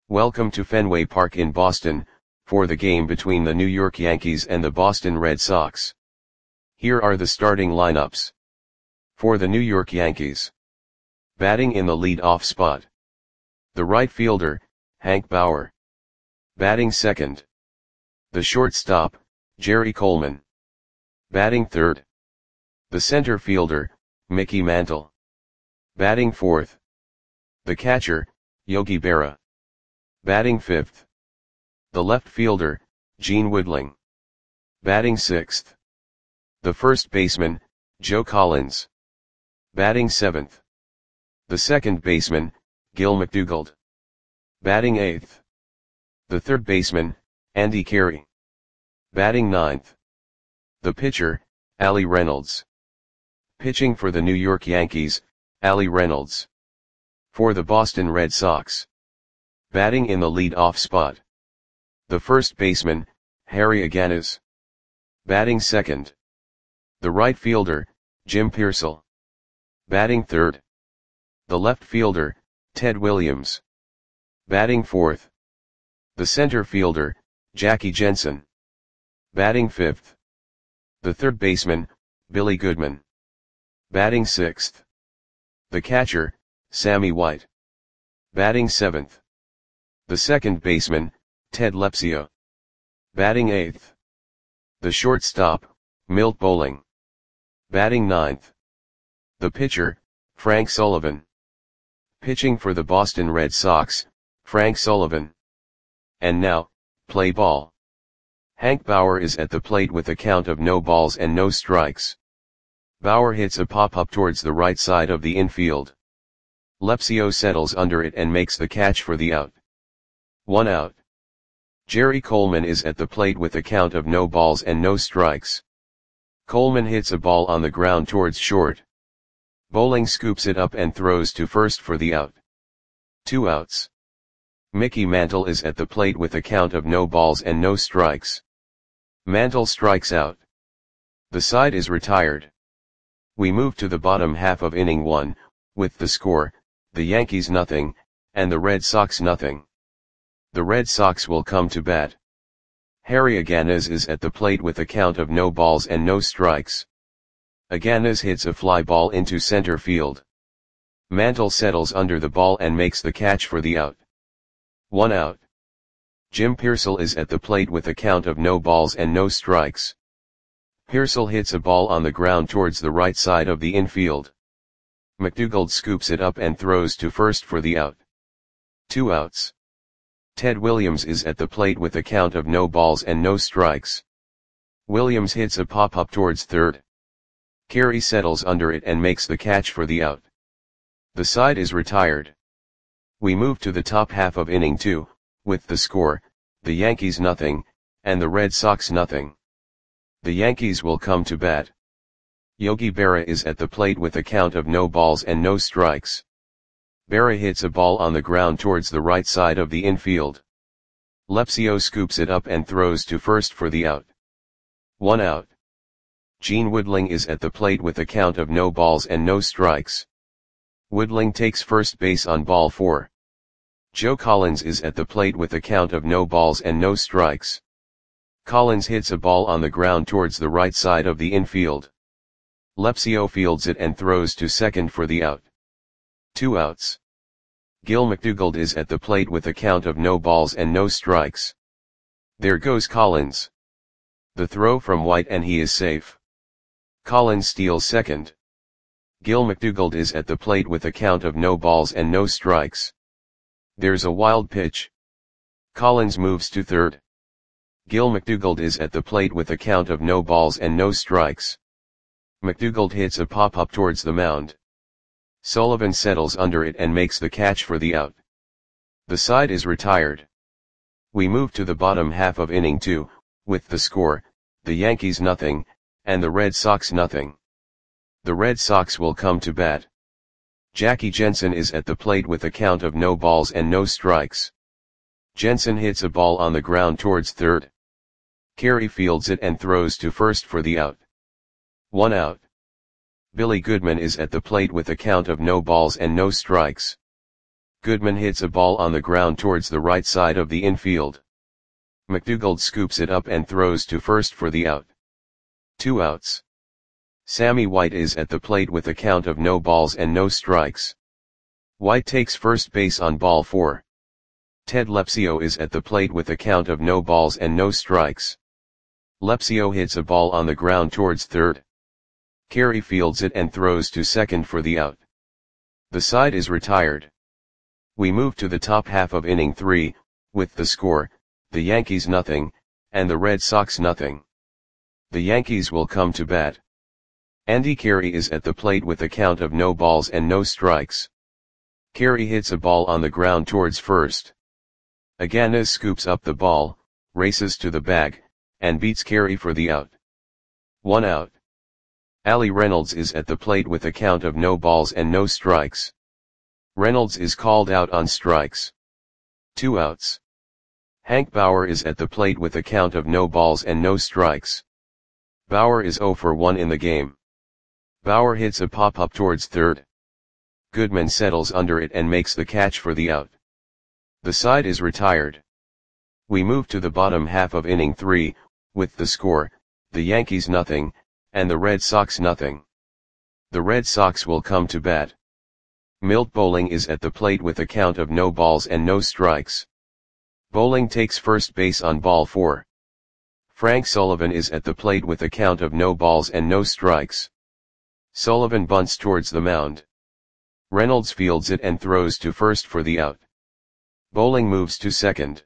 Welcome to Fenway Park in Boston, for the game between the New York Yankees and the Boston Red Sox. Here are the starting lineups. For the New York Yankees. Batting in the lead-off spot. The right fielder, Hank Bauer. Batting second. The shortstop, Jerry Coleman. Batting third. The center fielder, Mickey Mantle. Batting fourth. The catcher, Yogi Berra. Batting fifth. The left fielder, Gene Woodling. Batting sixth. The first baseman, Joe Collins. Batting seventh. The second baseman, Gil McDougald. Batting eighth. The third baseman, Andy Carey. Batting ninth. The pitcher, Allie Reynolds. Pitching for the New York Yankees, Allie Reynolds. For the Boston Red Sox. Batting in the lead-off spot. The first baseman, Harry Aganis. Batting second. The right fielder, Jim Piersall. Batting third. The left fielder, Ted Williams. Batting fourth. The center fielder, Jackie Jensen. Batting fifth. The third baseman, Billy Goodman. Batting sixth. The catcher, Sammy White. Batting seventh. The second baseman, Ted Lepsio. Batting eighth. The shortstop, Milt Bowling. Batting ninth. The pitcher, Frank Sullivan. Pitching for the Boston Red Sox, Frank Sullivan. And now, play ball. Hank Bauer is at the plate with a count of no balls and no strikes. Bauer hits a pop-up towards the right side of the infield. Lepsio settles under it and makes the catch for the out. 1 out. Jerry Coleman is at the plate with a count of no balls and no strikes. Coleman hits a ball on the ground towards short. Bowling scoops it up and throws to first for the out. 2 outs. Mickey Mantle is at the plate with a count of no balls and no strikes. Mantle strikes out. The side is retired. We move to the bottom half of inning 1, with the score, the Yankees nothing, and the Red Sox nothing. The Red Sox will come to bat. Harry Aganis is at the plate with a count of no balls and no strikes. Aganis hits a fly ball into center field. Mantle settles under the ball and makes the catch for the out. 1 out. Jim Piersall is at the plate with a count of no balls and no strikes. Piersall hits a ball on the ground towards the right side of the infield. McDougald scoops it up and throws to first for the out. 2 outs. Ted Williams is at the plate with a count of no balls and no strikes. Williams hits a pop-up towards third. Carey settles under it and makes the catch for the out. The side is retired. We move to the top half of inning 2, with the score, the Yankees nothing, and the Red Sox nothing. The Yankees will come to bat. Yogi Berra is at the plate with a count of no balls and no strikes. Berra hits a ball on the ground towards the right side of the infield. Lepsio scoops it up and throws to first for the out. 1 out. Gene Woodling is at the plate with a count of no balls and no strikes. Woodling takes first base on ball 4. Joe Collins is at the plate with a count of no balls and no strikes. Collins hits a ball on the ground towards the right side of the infield. Lepsio fields it and throws to second for the out. 2 outs. Gil McDougald is at the plate with a count of no balls and no strikes. There goes Collins. The throw from White and he is safe. Collins steals second. Gil McDougald is at the plate with a count of no balls and no strikes. There's a wild pitch. Collins moves to third. Gil McDougald is at the plate with a count of no balls and no strikes. McDougald hits a pop-up towards the mound. Sullivan settles under it and makes the catch for the out. The side is retired. We move to the bottom half of inning 2, with the score, the Yankees nothing, and the Red Sox nothing. The Red Sox will come to bat. Jackie Jensen is at the plate with a count of no balls and no strikes. Jensen hits a ball on the ground towards third. Carey fields it and throws to first for the out. 1 out. Billy Goodman is at the plate with a count of no balls and no strikes. Goodman hits a ball on the ground towards the right side of the infield. McDougald scoops it up and throws to first for the out. 2 outs. Sammy White is at the plate with a count of no balls and no strikes. White takes first base on ball 4. Ted Lepsio is at the plate with a count of no balls and no strikes. Lepsio hits a ball on the ground towards third. Carey fields it and throws to second for the out. The side is retired. We move to the top half of inning 3, with the score, the Yankees nothing, and the Red Sox nothing. The Yankees will come to bat. Andy Carey is at the plate with a count of no balls and no strikes. Carey hits a ball on the ground towards first. Aganes scoops up the ball, races to the bag, and beats Carey for the out. 1 out. Ali Reynolds is at the plate with a count of no balls and no strikes. Reynolds is called out on strikes. 2 outs. Hank Bauer is at the plate with a count of no balls and no strikes. Bauer is 0 for 1 in the game. Bauer hits a pop-up towards third. Goodman settles under it and makes the catch for the out. The side is retired. We move to the bottom half of inning 3, with the score, the Yankees nothing, and the Red Sox nothing. The Red Sox will come to bat. Milt Bowling is at the plate with a count of no balls and no strikes. Bowling takes first base on ball 4. Frank Sullivan is at the plate with a count of no balls and no strikes. Sullivan bunts towards the mound. Reynolds fields it and throws to first for the out. Bowling moves to second.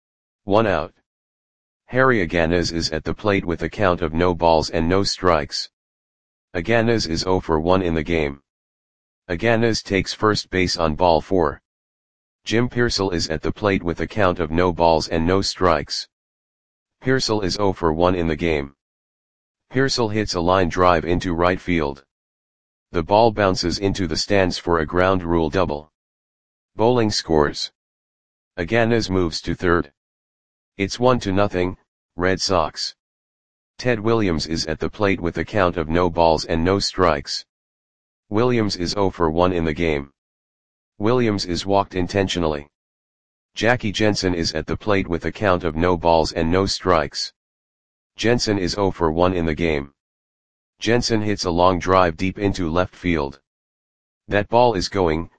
1 out. Harry Aganes is at the plate with a count of no balls and no strikes. Aganes is 0 for 1 in the game. Aganes takes first base on ball 4. Jim Pearsall is at the plate with a count of no balls and no strikes. Pearsall is 0 for 1 in the game. Pearsall hits a line drive into right field. The ball bounces into the stands for a ground rule double. Bowling scores. Aganes moves to third. It's 1-0, Red Sox. Ted Williams is at the plate with a count of no balls and no strikes. Williams is 0 for 1 in the game. Williams is walked intentionally. Jackie Jensen is at the plate with a count of no balls and no strikes. Jensen is 0 for 1 in the game. Jensen hits a long drive deep into left field. That ball is gone.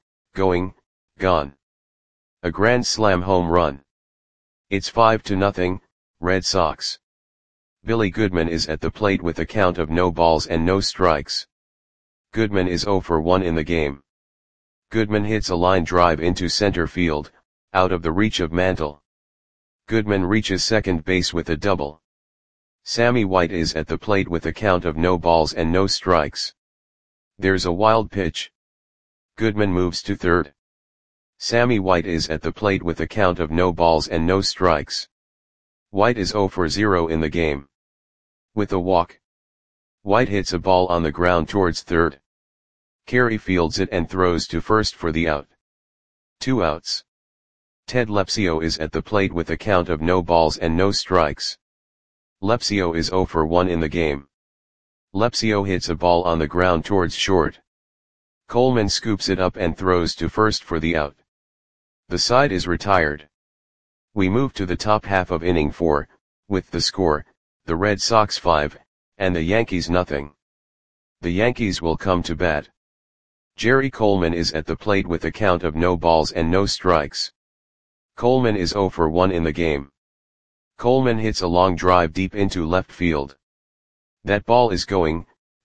A grand slam home run. It's 5-0, Red Sox. Billy Goodman is at the plate with a count of no balls and no strikes. Goodman is 0 for 1 in the game. Goodman hits a line drive into center field, out of the reach of Mantle. Goodman reaches second base with a double. Sammy White is at the plate with a count of no balls and no strikes. There's a wild pitch. Goodman moves to third. Sammy White is at the plate with a count of no balls and no strikes. White is 0 for 0 in the game. With a walk. White hits a ball on the ground towards third. Carey fields it and throws to first for the out. 2 outs. Ted Lepsio is at the plate with a count of no balls and no strikes. Lepsio is 0 for 1 in the game. Lepsio hits a ball on the ground towards short. Coleman scoops it up and throws to first for the out. The side is retired. We move to the top half of inning 4, with the score, the Red Sox 5, and the Yankees nothing. The Yankees will come to bat. Jerry Coleman is at the plate with a count of no balls and no strikes. Coleman is 0 for 1 in the game. Coleman hits a long drive deep into left field. That ball is gone.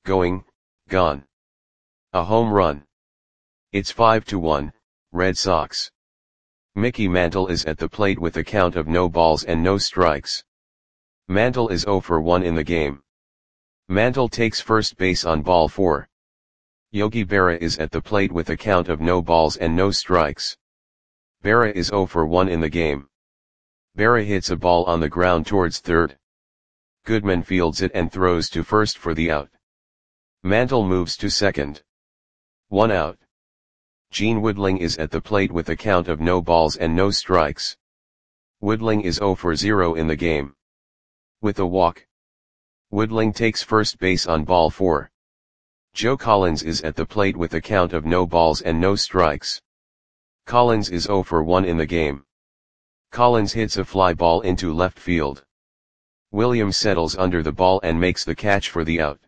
A home run. It's 5-1, Red Sox. Mickey Mantle is at the plate with a count of no balls and no strikes. Mantle is 0 for 1 in the game. Mantle takes first base on ball 4. Yogi Berra is at the plate with a count of no balls and no strikes. Berra is 0 for 1 in the game. Berra hits a ball on the ground towards third. Goodman fields it and throws to first for the out. Mantle moves to second. 1 out. Gene Woodling is at the plate with a count of no balls and no strikes. Woodling is 0 for 0 in the game. With a walk. Woodling takes first base on ball 4. Joe Collins is at the plate with a count of no balls and no strikes. Collins is 0 for 1 in the game. Collins hits a fly ball into left field. Williams settles under the ball and makes the catch for the out.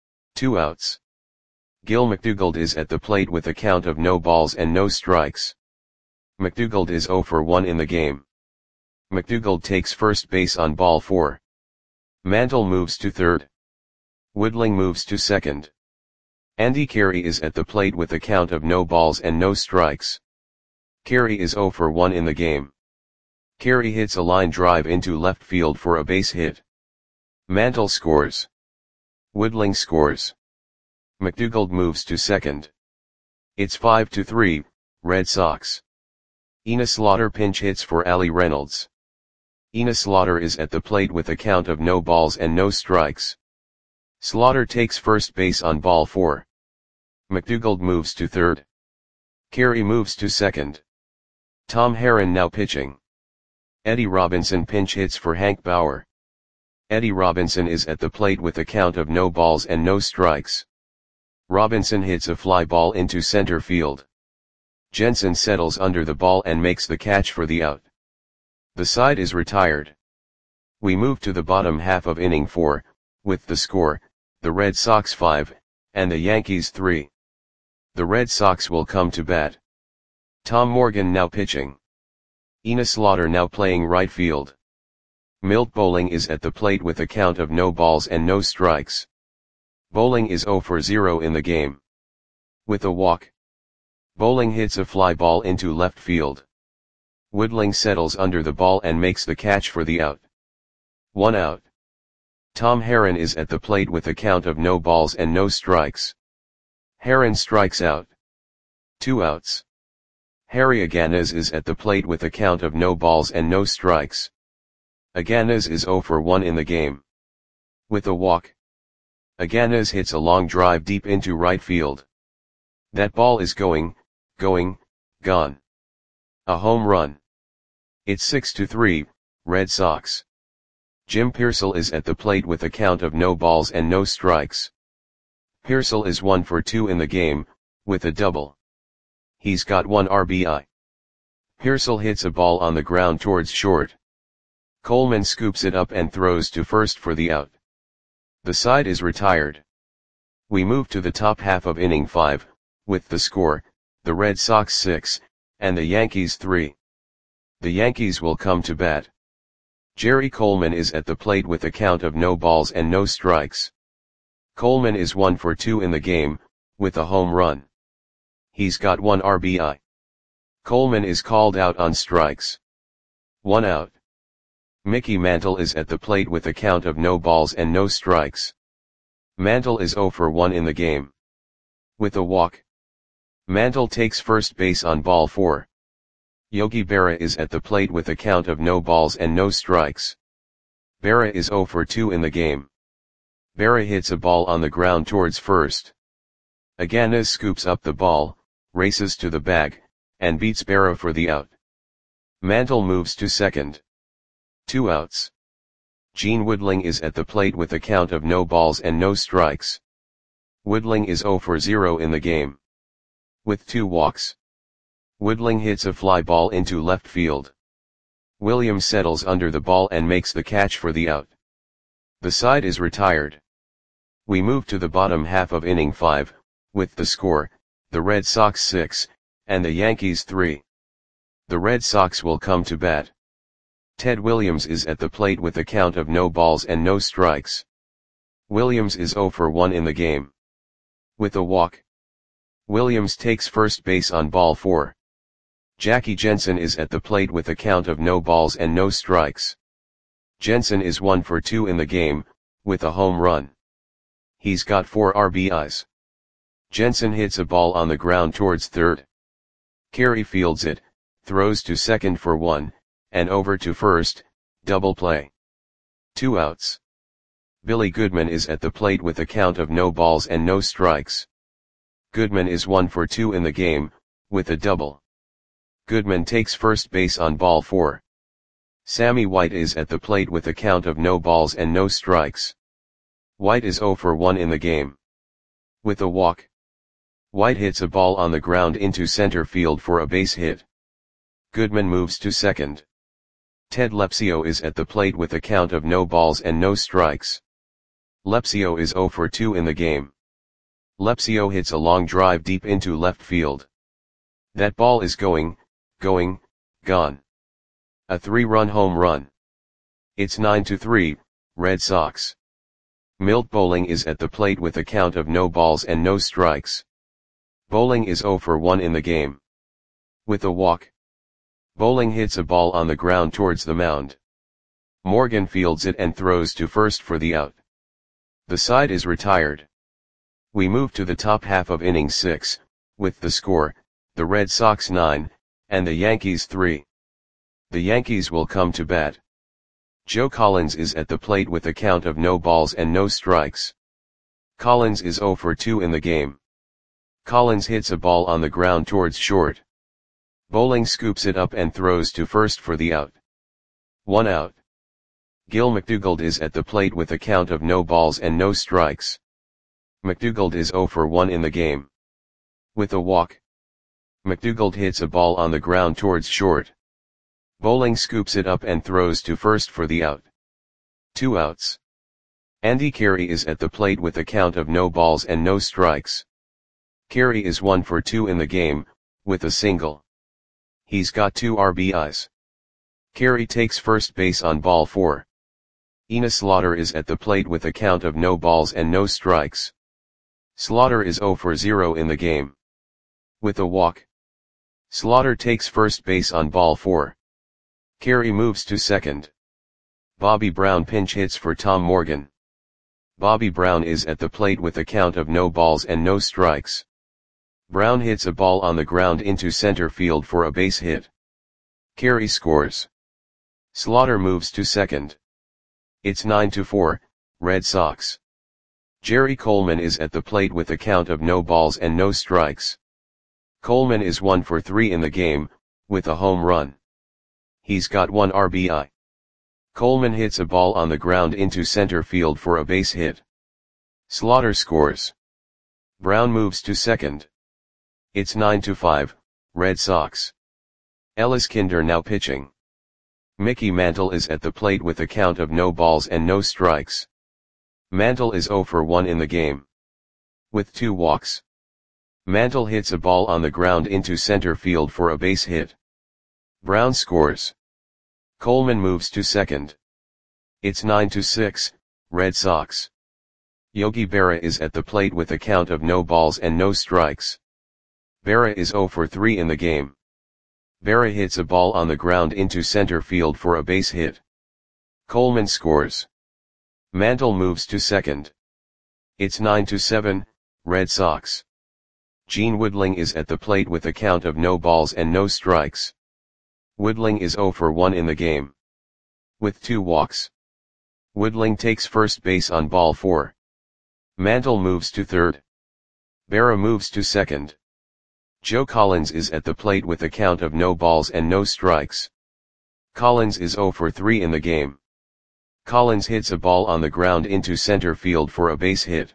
2 outs. Gil McDougald is at the plate with a count of no balls and no strikes. McDougald is 0 for 1 in the game. McDougald takes first base on ball 4. Mantle moves to third. Woodling moves to second. Andy Carey is at the plate with a count of no balls and no strikes. Carey is 0 for 1 in the game. Carey hits a line drive into left field for a base hit. Mantle scores. Woodling scores. McDougald moves to second. It's 5-3, Red Sox. Enos Slaughter pinch hits for Ali Reynolds. Enos Slaughter is at the plate with a count of no balls and no strikes. Slaughter takes first base on ball 4. McDougald moves to third. Carey moves to second. Tom Herron now pitching. Eddie Robinson pinch hits for Hank Bauer. Eddie Robinson is at the plate with a count of no balls and no strikes. Robinson hits a fly ball into center field. Jensen settles under the ball and makes the catch for the out. The side is retired. We move to the bottom half of inning 4, with the score, the Red Sox 5, and the Yankees 3. The Red Sox will come to bat. Tom Morgan now pitching. Enos Slaughter now playing right field. Milt Bowling is at the plate with a count of no balls and no strikes. Bowling is 0 for 0 in the game. With a walk. Bowling hits a fly ball into left field. Woodling settles under the ball and makes the catch for the out. 1 out. Tom Herron is at the plate with a count of no balls and no strikes. Herron strikes out. 2 outs. Harry Aganes is at the plate with a count of no balls and no strikes. Aganes is 0 for 1 in the game. With a walk. Aganes hits a long drive deep into right field. That ball is going, gone. A home run. It's 6-3, Red Sox. Jim Piersall is at the plate with a count of no balls and no strikes. Piersall is 1 for 2 in the game, with a double. He's got 1 RBI. Piersall hits a ball on the ground towards short. Coleman scoops it up and throws to first for the out. The side is retired. We move to the top half of inning 5, with the score, the Red Sox 6, and the Yankees 3. The Yankees will come to bat. Jerry Coleman is at the plate with a count of no balls and no strikes. Coleman is 1 for 2 in the game, with a home run. He's got 1 RBI. Coleman is called out on strikes. 1 out. Mickey Mantle is at the plate with a count of no balls and no strikes. Mantle is 0 for 1 in the game. With a walk. Mantle takes first base on ball 4. Yogi Berra is at the plate with a count of no balls and no strikes. Berra is 0 for 2 in the game. Berra hits a ball on the ground towards first. Aganes scoops up the ball, races to the bag, and beats Berra for the out. Mantle moves to second. 2 outs. Gene Woodling is at the plate with a count of no balls and no strikes. Woodling is 0 for 0 in the game. With 2 walks. Woodling hits a fly ball into left field. Williams settles under the ball and makes the catch for the out. The side is retired. We move to the bottom half of inning 5, with the score, the Red Sox 6, and the Yankees 3. The Red Sox will come to bat. Ted Williams is at the plate with a count of no balls and no strikes. Williams is 0 for 1 in the game. With a walk. Williams takes first base on ball 4. Jackie Jensen is at the plate with a count of no balls and no strikes. Jensen is 1 for 2 in the game, with a home run. He's got 4 RBIs. Jensen hits a ball on the ground towards third. Carey fields it, throws to second for 1, and over to first, double play. 2 outs. Billy Goodman is at the plate with a count of no balls and no strikes. Goodman is 1 for 2 in the game, with a double. Goodman takes first base on ball 4. Sammy White is at the plate with a count of no balls and no strikes. White is 0 for 1 in the game. With a walk. White hits a ball on the ground into center field for a base hit. Goodman moves to second. Ted Lepsio is at the plate with a count of no balls and no strikes. Lepsio is 0 for 2 in the game. Lepsio hits a long drive deep into left field. That ball is gone. A 3-run home run. It's 9-3, Red Sox. Milt Bowling is at the plate with a count of no balls and no strikes. Bowling is 0 for 1 in the game. With a walk. Bowling hits a ball on the ground towards the mound. Morgan fields it and throws to first for the out. The side is retired. We move to the top half of inning 6, with the score, the Red Sox 9, and the Yankees 3. The Yankees will come to bat. Joe Collins is at the plate with a count of no balls and no strikes. Collins is 0 for 2 in the game. Collins hits a ball on the ground towards short. Bowling scoops it up and throws to first for the out. 1 out. Gil McDougald is at the plate with a count of no balls and no strikes. McDougald is 0 for 1 in the game. With a walk. McDougald hits a ball on the ground towards short. Bowling scoops it up and throws to first for the out. 2 outs. Andy Carey is at the plate with a count of no balls and no strikes. Carey is 1 for 2 in the game, with a single. He's got 2 RBIs. Carey takes first base on ball 4. Enos Slaughter is at the plate with a count of no balls and no strikes. Slaughter is 0 for 0 in the game. With a walk. Slaughter takes first base on ball 4. Carey moves to second. Bobby Brown pinch hits for Tom Morgan. Bobby Brown is at the plate with a count of no balls and no strikes. Brown hits a ball on the ground into center field for a base hit. Carey scores. Slaughter moves to second. It's 9-4, Red Sox. Jerry Coleman is at the plate with a count of no balls and no strikes. Coleman is 1 for 3 in the game, with a home run. He's got 1 RBI. Coleman hits a ball on the ground into center field for a base hit. Slaughter scores. Brown moves to second. It's 9-5, Red Sox. Ellis Kinder now pitching. Mickey Mantle is at the plate with a count of no balls and no strikes. Mantle is 0 for 1 in the game. With 2 walks. Mantle hits a ball on the ground into center field for a base hit. Brown scores. Coleman moves to second. It's 9-6, Red Sox. Yogi Berra is at the plate with a count of no balls and no strikes. Berra is 0 for 3 in the game. Berra hits a ball on the ground into center field for a base hit. Coleman scores. Mantle moves to second. It's 9-7, Red Sox. Gene Woodling is at the plate with a count of no balls and no strikes. Woodling is 0 for 1 in the game. With 2 walks. Woodling takes first base on ball 4. Mantle moves to third. Berra moves to second. Joe Collins is at the plate with a count of no balls and no strikes. Collins is 0 for 3 in the game. Collins hits a ball on the ground into center field for a base hit.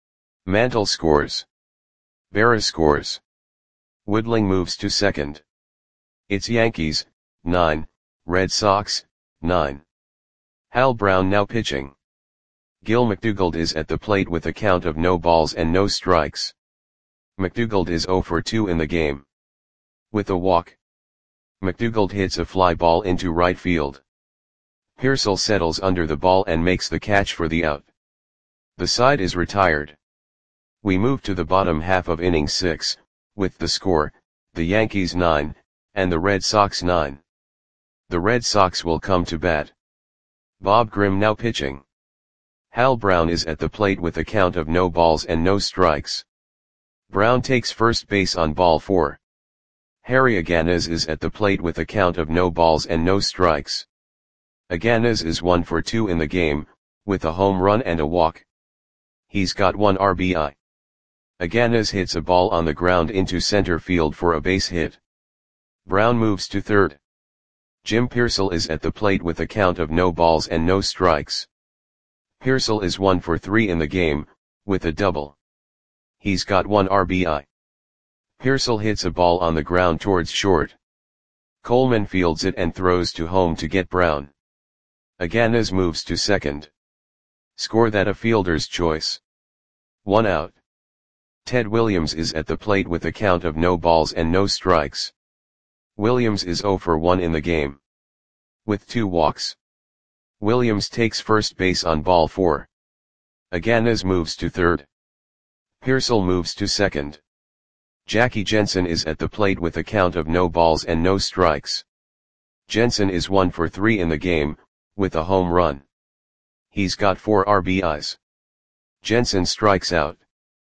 Mantle scores. Berra scores. Woodling moves to second. It's Yankees, 9, Red Sox, 9. Hal Brown now pitching. Gil McDougald is at the plate with a count of no balls and no strikes. McDougald is 0 for 2 in the game. With a walk. McDougald hits a fly ball into right field. Pearsall settles under the ball and makes the catch for the out. The side is retired. We move to the bottom half of inning 6, with the score, the Yankees 9, and the Red Sox 9. The Red Sox will come to bat. Bob Grimm now pitching. Hal Brown is at the plate with a count of no balls and no strikes. Brown takes first base on ball 4. Harry Aganes is at the plate with a count of no balls and no strikes. Aganes is 1 for 2 in the game, with a home run and a walk. He's got 1 RBI. Aganes hits a ball on the ground into center field for a base hit. Brown moves to third. Jim Pearsall is at the plate with a count of no balls and no strikes. Pearsall is 1 for 3 in the game, with a double. He's got 1 RBI. Pearsall hits a ball on the ground towards short. Coleman fields it and throws to home to get Brown. Aganes moves to second. Score that a fielder's choice. 1 out. Ted Williams is at the plate with a count of no balls and no strikes. Williams is 0 for 1 in the game. With 2 walks. Williams takes first base on ball 4. Aganes moves to third. Pearsall moves to second. Jackie Jensen is at the plate with a count of no balls and no strikes. Jensen is 1 for 3 in the game, with a home run. He's got 4 RBIs. Jensen strikes out.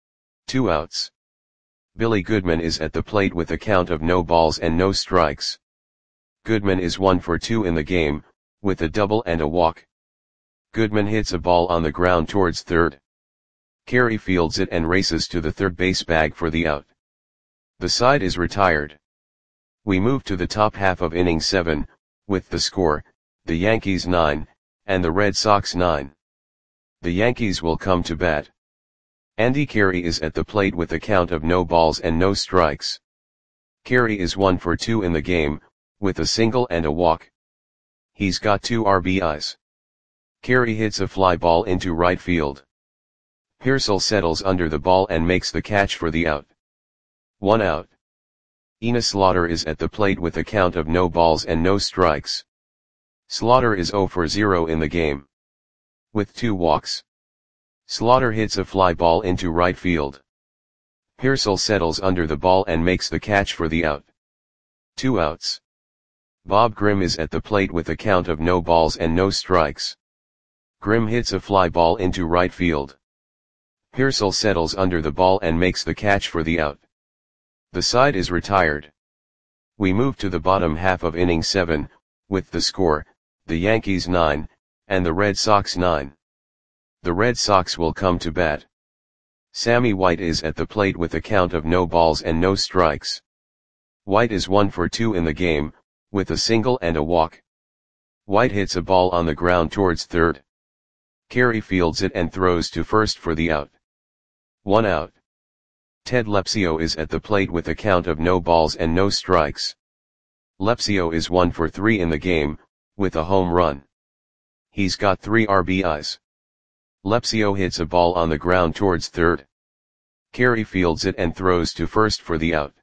2 outs. Billy Goodman is at the plate with a count of no balls and no strikes. Goodman is 1 for 2 in the game, with a double and a walk. Goodman hits a ball on the ground towards third. Carey fields it and races to the third base bag for the out. The side is retired. We move to the top half of inning 7, with the score, the Yankees 9, and the Red Sox 9. The Yankees will come to bat. Andy Carey is at the plate with a count of no balls and no strikes. Carey is 1 for 2 in the game, with a single and a walk. He's got 2 RBIs. Carey hits a fly ball into right field. Pearsall settles under the ball and makes the catch for the out. 1 out. Enos Slaughter is at the plate with a count of no balls and no strikes. Slaughter is 0 for 0 in the game. With 2 walks. Slaughter hits a fly ball into right field. Pearsall settles under the ball and makes the catch for the out. 2 outs. Bob Grimm is at the plate with a count of no balls and no strikes. Grimm hits a fly ball into right field. Pearsall settles under the ball and makes the catch for the out. The side is retired. We move to the bottom half of inning 7, with the score, the Yankees 9, and the Red Sox 9. The Red Sox will come to bat. Sammy White is at the plate with a count of no balls and no strikes. White is 1 for 2 in the game, with a single and a walk. White hits a ball on the ground towards third. Carey fields it and throws to first for the out. 1 out. Ted Lepsio is at the plate with a count of no balls and no strikes. Lepsio is 1 for 3 in the game, with a home run. He's got 3 RBIs. Lepsio hits a ball on the ground towards third. Carey fields it and throws to first for the out.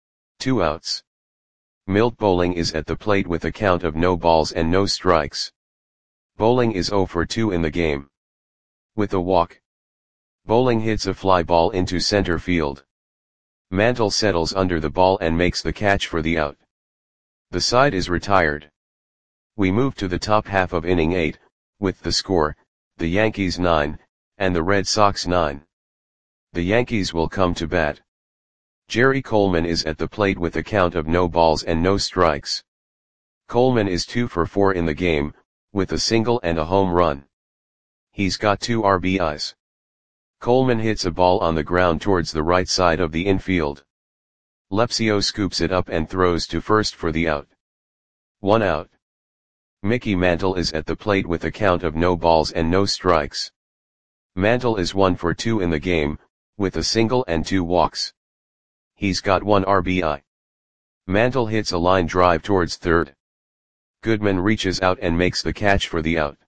2 outs. Milt Bowling is at the plate with a count of no balls and no strikes. Bowling is 0 for 2 in the game. With a walk. Bowling hits a fly ball into center field. Mantle settles under the ball and makes the catch for the out. The side is retired. We move to the top half of inning 8, with the score, the Yankees 9, and the Red Sox 9. The Yankees will come to bat. Jerry Coleman is at the plate with a count of no balls and no strikes. Coleman is 2 for 4 in the game, with a single and a home run. He's got 2 RBIs. Coleman hits a ball on the ground towards the right side of the infield. Lepsio scoops it up and throws to first for the out. 1 out. Mickey Mantle is at the plate with a count of no balls and no strikes. Mantle is 1 for 2 in the game, with a single and 2 walks. He's got 1 RBI. Mantle hits a line drive towards third. Goodman reaches out and makes the catch for the out.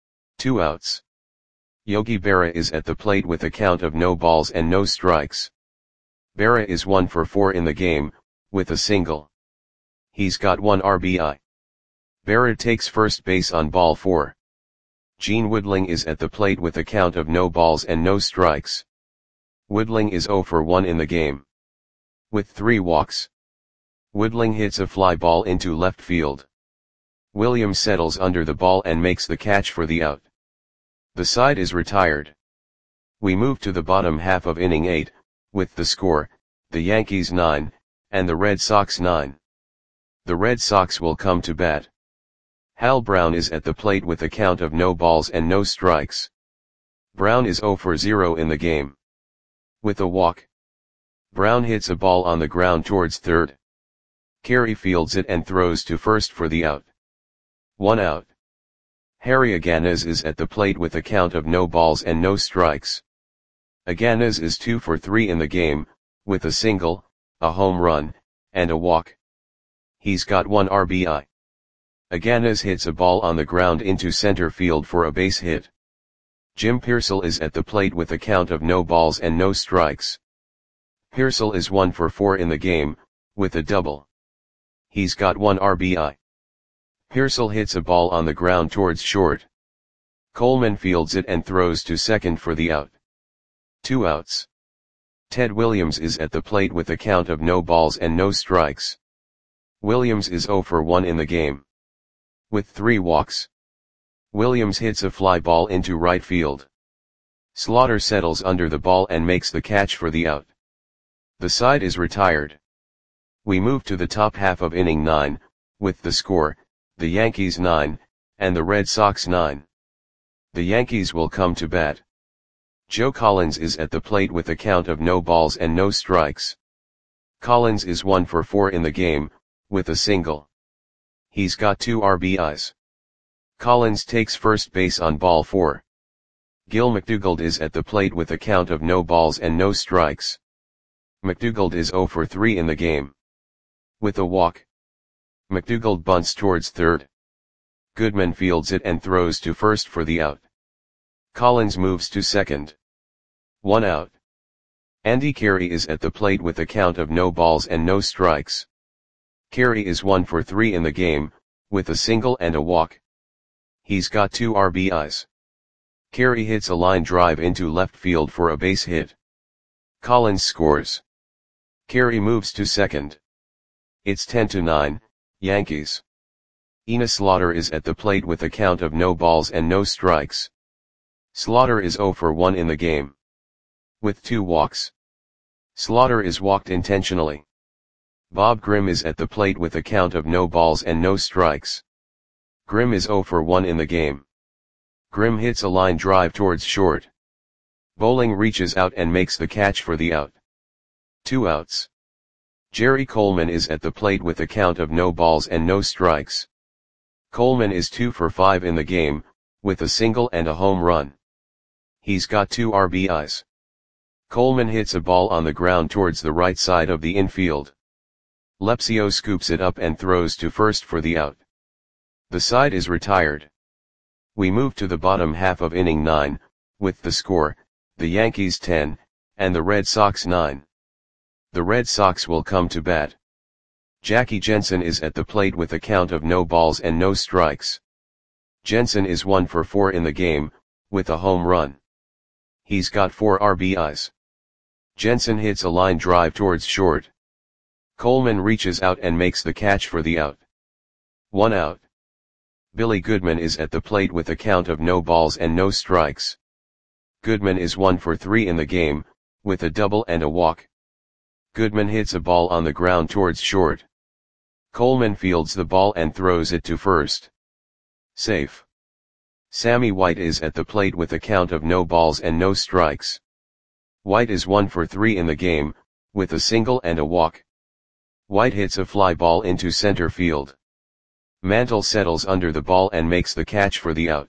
2 outs. Yogi Berra is at the plate with a count of no balls and no strikes. Berra is 1 for 4 in the game, with a single. He's got 1 RBI. Berra takes first base on ball 4. Gene Woodling is at the plate with a count of no balls and no strikes. Woodling is 0 for 1 in the game. With 3 walks. Woodling hits a fly ball into left field. Williams settles under the ball and makes the catch for the out. The side is retired. We move to the bottom half of inning 8, with the score, the Yankees 9, and the Red Sox 9. The Red Sox will come to bat. Hal Brown is at the plate with a count of no balls and no strikes. Brown is 0 for 0 in the game. With a walk. Brown hits a ball on the ground towards third. Carey fields it and throws to first for the out. 1 out. Harry Aganes is at the plate with a count of no balls and no strikes. Aganes is 2 for 3 in the game, with a single, a home run, and a walk. He's got 1 RBI. Aganas hits a ball on the ground into center field for a base hit. Jim Piersall is at the plate with a count of no balls and no strikes. Piersall is 1 for 4 in the game, with a double. He's got 1 RBI. Piersall hits a ball on the ground towards short. Coleman fields it and throws to second for the out. 2 outs. Ted Williams is at the plate with a count of no balls and no strikes. Williams is 0 for 1 in the game, with 3 walks. Williams hits a fly ball into right field. Slaughter settles under the ball and makes the catch for the out. The side is retired. We move to the top half of inning 9, with the score, the Yankees 9, and the Red Sox 9. The Yankees will come to bat. Joe Collins is at the plate with a count of no balls and no strikes. Collins is 1 for 4 in the game, with a single. He's got 2 RBIs. Collins takes first base on ball 4. Gil McDougald is at the plate with a count of no balls and no strikes. McDougald is 0 for 3 in the game, with a walk. McDougald bunts towards third. Goodman fields it and throws to first for the out. Collins moves to second. 1 out. Andy Carey is at the plate with a count of no balls and no strikes. Carey is 1 for 3 in the game, with a single and a walk. He's got 2 RBIs. Carey hits a line drive into left field for a base hit. Collins scores. Carey moves to second. It's 10-9, Yankees. Enos Slaughter is at the plate with a count of no balls and no strikes. Slaughter is 0 for 1 in the game, with 2 walks. Slaughter is walked intentionally. Bob Grimm is at the plate with a count of no balls and no strikes. Grimm is 0 for 1 in the game. Grimm hits a line drive towards short. Bowling reaches out and makes the catch for the out. 2 outs. Jerry Coleman is at the plate with a count of no balls and no strikes. Coleman is 2 for 5 in the game, with a single and a home run. He's got 2 RBIs. Coleman hits a ball on the ground towards the right side of the infield. Lepsio scoops it up and throws to first for the out. The side is retired. We move to the bottom half of inning 9, with the score, the Yankees 10, and the Red Sox 9. The Red Sox will come to bat. Jackie Jensen is at the plate with a count of no balls and no strikes. Jensen is 1 for 4 in the game, with a home run. He's got 4 RBIs. Jensen hits a line drive towards short. Coleman reaches out and makes the catch for the out. 1 out. Billy Goodman is at the plate with a count of no balls and no strikes. Goodman is 1 for 3 in the game, with a double and a walk. Goodman hits a ball on the ground towards short. Coleman fields the ball and throws it to first. Safe. Sammy White is at the plate with a count of no balls and no strikes. White is 1 for 3 in the game, with a single and a walk. White hits a fly ball into center field. Mantle settles under the ball and makes the catch for the out.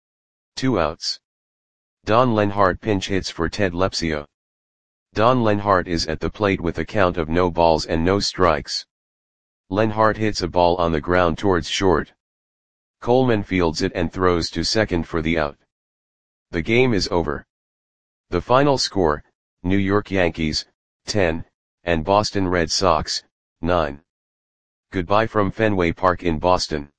2 outs. Don Lenhart pinch hits for Ted Lepsio. Don Lenhart is at the plate with a count of no balls and no strikes. Lenhart hits a ball on the ground towards short. Coleman fields it and throws to second for the out. The game is over. The final score, New York Yankees, 10, and Boston Red Sox, 9. Goodbye from Fenway Park in Boston.